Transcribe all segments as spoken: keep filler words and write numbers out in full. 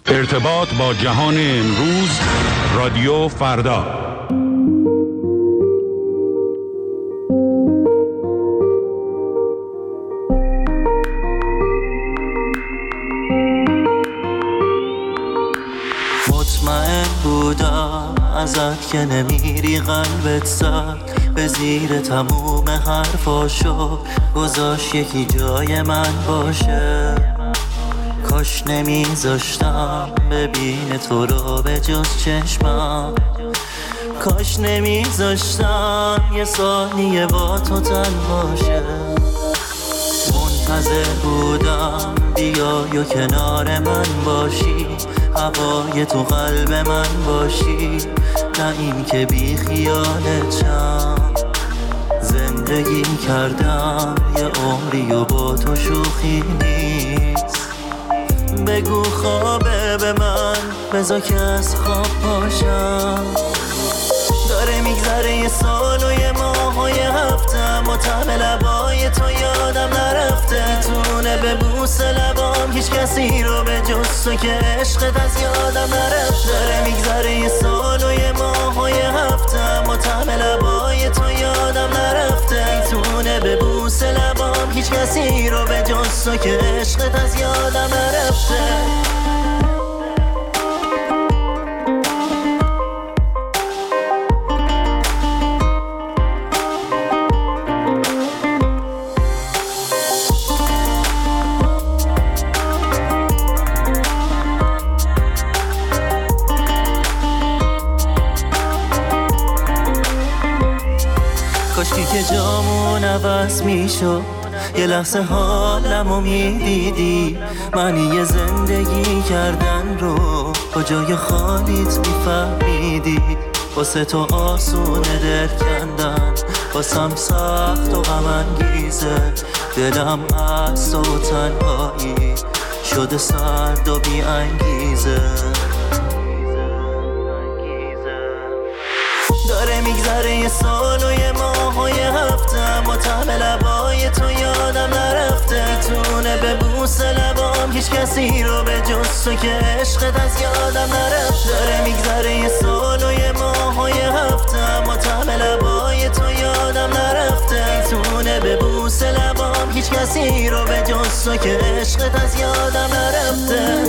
ارتباط با جهان امروز، رادیو فردا. مطمئن بودم ازت که نمیری، قلبت زد به زیر تموم حرفاشو، گذاشت یکی جای من باشه. کاش نمیذاشتم ببین تو رو به جز چشمم، کاش نمیذاشتم یه ثانیه با تو تنها شه. منتظر بودم بیای و کنار من باشی، هوای تو قلب من باشی، نه این که بی خیالتم. زندگی کردم یه عمری و با تو شوخی نیست. بگو خوابه به من، بذار که از خواب باشم. داره میگذره یه سال و یه ماه و یه هفتم، و طعم لبای تو یادم نرفته. تونه به بوس لبام هیچ کسی رو به جز تو که عشقت از یادم نرفته. داره میگذره یه سال و یه ماه و یه هفتم، و طعم لبای تو یادم نرفته. تونه به بوس لبام هیچ کسی رو به جز تو که عشقت از یادم نرفته. کاشکی که جامون عوض میشد، یه لحظه حالمو میدیدی. معنی زندگی کردن رو با جای خالیت میفهمیدی. واسه تو آسونه دل کندن، واسم سخت و غم انگیزه. دلم از تو تنهایی شده سرد و بی انگیزه. داره میگذره یه سال و یه ماه و یه هفتم، و طعم لبای تو یادم نرفته. تونه به بوس لبام هیچ کسی رو به جز تو که عشقت از یادم نرفته. داره میگذره یه سال و یه ماه و یه هفتم، و طعم لبای تو یادم نرفته. تونه به بوس لبام هیچ کسی رو به جز تو که عشقت از یادم نرفته.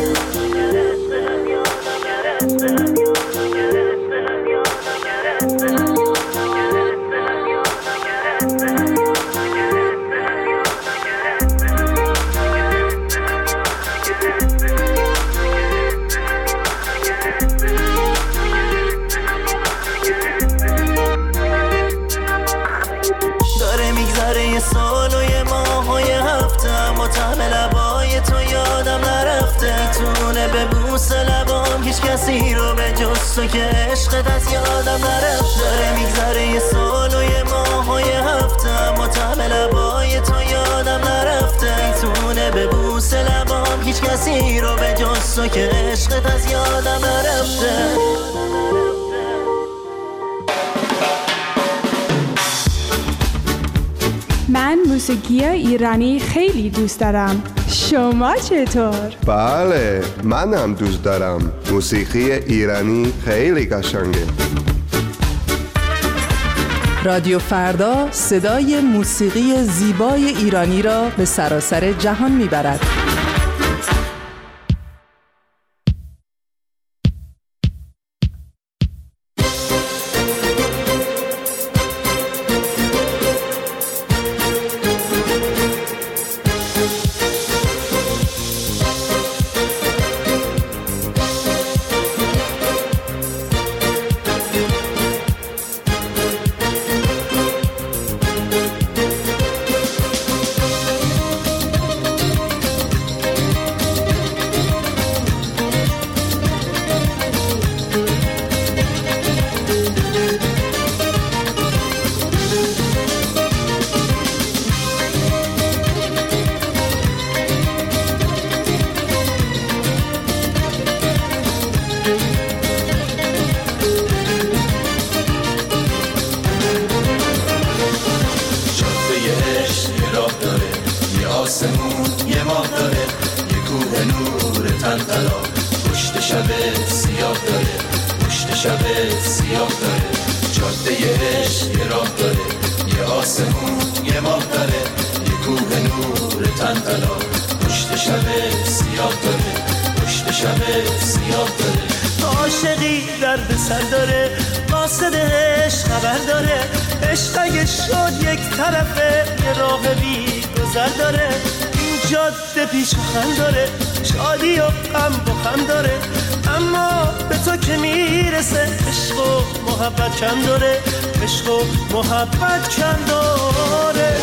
داره میگذره یه سال و یه ماه و یه هفتم، و طعم لبای تو یادم نرفته. تونه به بوس لبام هیچ کسی رو به جز تو که عشقت از یادم نرفته. داره میگذره یه سال و یه ماه و یه هفتم، و طعم لبای تو یادم نرفته. تونه به بوس لبام هیچ کسی رو به جز تو که عشقت از یادم نرفته. من موسیقی ایرانی خیلی دوست دارم. شما چطور؟ بله، منم دوست دارم. موسیقی ایرانی خیلی قشنگه. رادیو فردا صدای موسیقی زیبای ایرانی را به سراسر جهان میبرد. آسمون یه ماه داره، یه کوه نور تنتلا، پشت شب سیاه داره، پشت شب سیاه داره، جاده عشق یه راه داره، یه آسمون یه ماه داره، یه کوه نور تنتلا، پشت شب سیاه داره، پشت شب سیاه داره. عاشقی درد سر داره، قاصد عشق خبر داره، عشق اگه شد یک طرفه یه راه بی گذر داره، این جاده پیش و خم داره، شادی و غم با خم داره، اما به تو که میرسه عشق و محبت کم داره، عشق و محبت کم داره.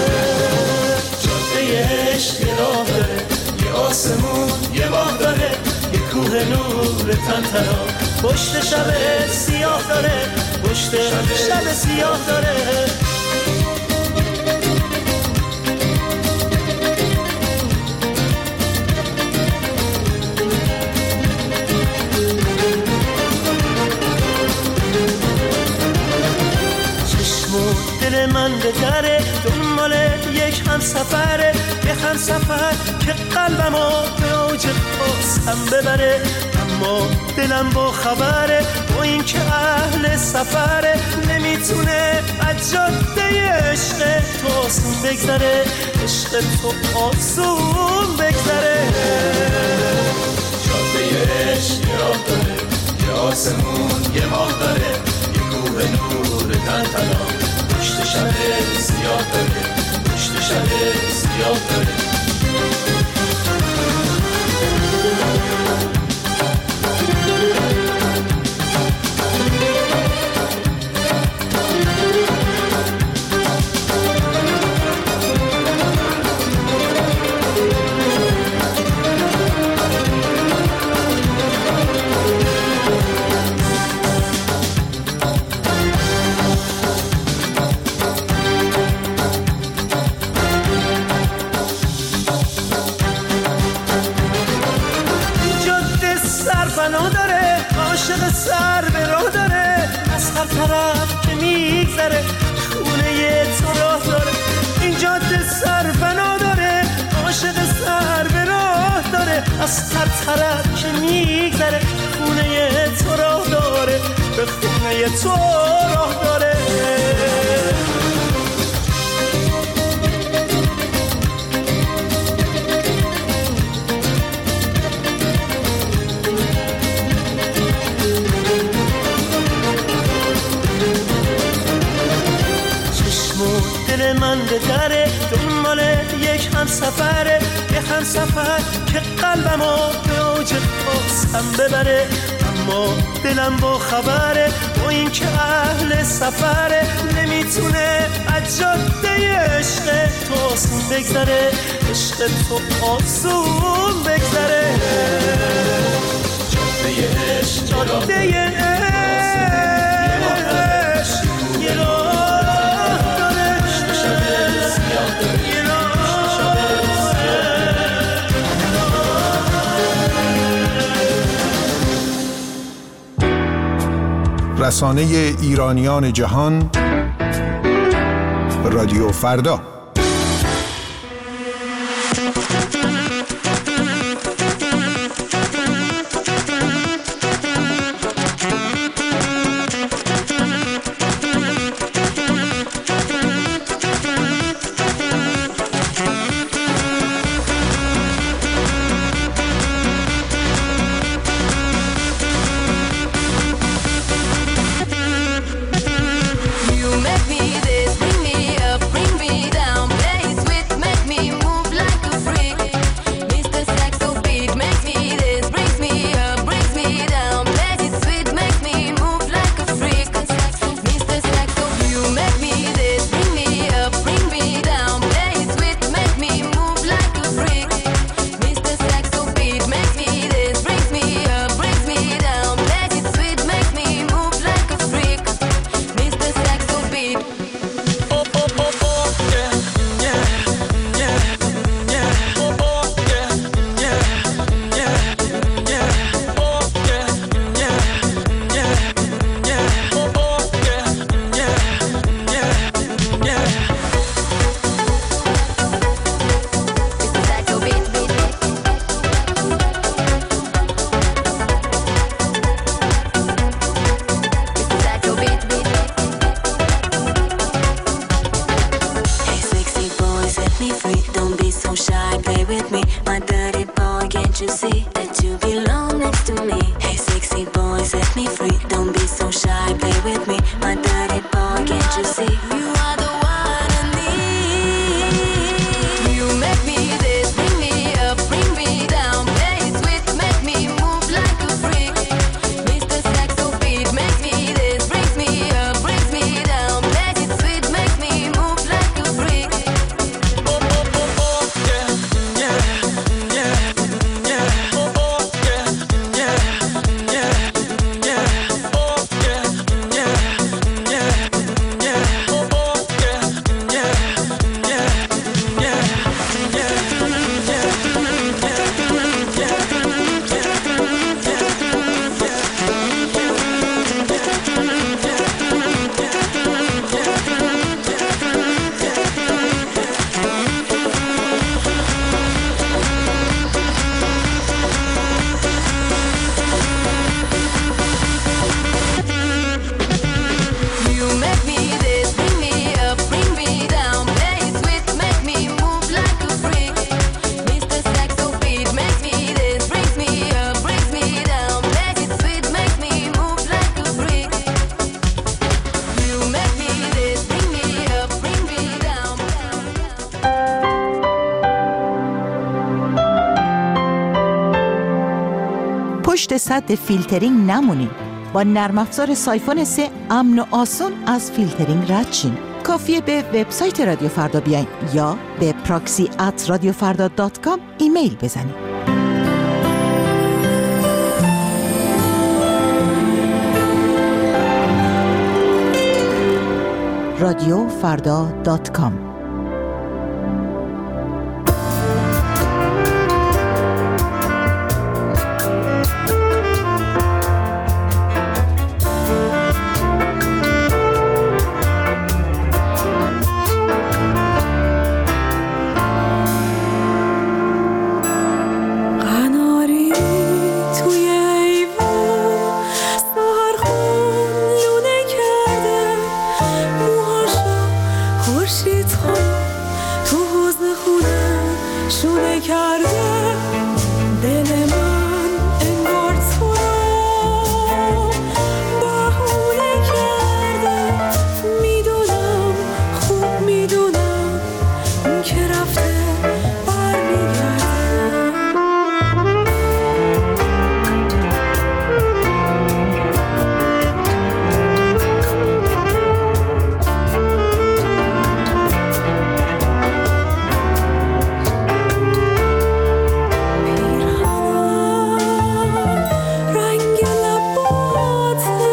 جاده عشق یه راه داره، یه آسمون یه ماه داره، یه کوه نور تنتنا، پشت شب سیاه داره، پشت شب سیاه داره. دل من به دره دنبال یک هم سفره، یک هم سفر که قلبمو به اوج خواستم ببره، اما دلم با خبره با این که اهل سفره، نمیتونه از جاده عشق تو آسون بگذره، عشق تو آسون بگذره. جاده عشق یه راه داره، یه آسمون یه ماه داره، یه کوه نور تنتنا، پشت شب سیاه داره، پشت شب سیاه داره. عاشق سر به راه داره، از هر طرف که میگذره خونه تو راه داره، این جاده سر بنا داره، عاشق سر به راه داره، از هر طرف که میگذره خونه تو راه داره، به خونه تو راه داره. دل من به دره دنبال یک هم سفره، یک هم سفر که قلبمو به اوج خواستم ببره، اما دلم با خبره با این که اهل سفره، نمیتونه از جاده عشق تو آسون بگذره، عشق تو آسون بگذره. جاده عشق جاده عشق یه راه رسانه ایرانیان جهان رادیو فردا. You make me this, bring me up, bring me down. you see that you belong next to me? Hey sexy boy, set me free. Don't be so shy, play with me. My dirty boy, can't you see? You are the one I need. You make me this, bring me up, bring me down. Play sweet, make me move like a freak. Mister Saxo beat, make me this, brings me up, brings me down. Play it sweet, make me move like a freak. Oh, oh, oh, oh, yeah, yeah, yeah, yeah. Oh, oh, yeah, yeah, yeah, yeah. Oh, yeah, yeah, yeah, yeah. Oh, oh, yeah, yeah, yeah, yeah, You make me this, bring me up, bring me down. Play sweet, make me move like a freak. Mister Saxo beat, make me this, brings me up, brings me down. Play it sweet, make me move like a freak. You make me this, bring me up, bring me down. پشت سد فیلترینگ نمونین. با نرم افزار سایفون سه امن و آسون از فیلترینگ رد شین. کافیه به وبسایت رادیو فردا بیاین یا به پراکسی ات رادیو فردا دات کام ایمیل بزنید. رادیو فردا دات کام. قناری توی ایوون سهرخون لونه کرده، موهاشو خورشید خون تو حوض خونه شونه کرده. دل من انگار تو رو بهونه کرده. میدونم خوب میدونم اون که رفته برمیگرده. رنگ لباته،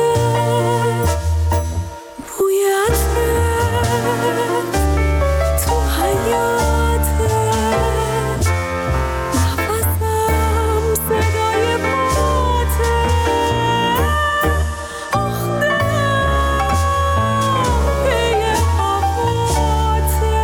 بوی عطرت تو حیاته. نفسم صدای باته. آخ دلم پی هواته.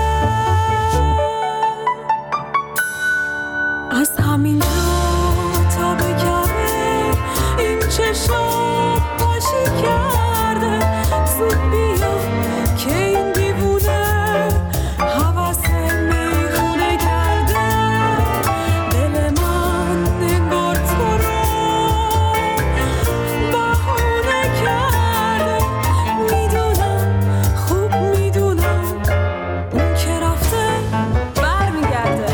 از همینجا تا به کعبه این چشم پاشی کرده. زود بیا که این دیوونه هوس میخونه کرده. دل من انگار تو رو بهونه کرده. میدونم خوب میدونم اون که رفته برمیگرده.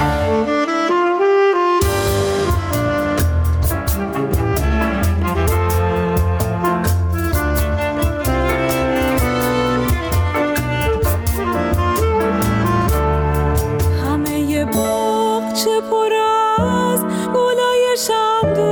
همه باغچه پر از گلای شمدون.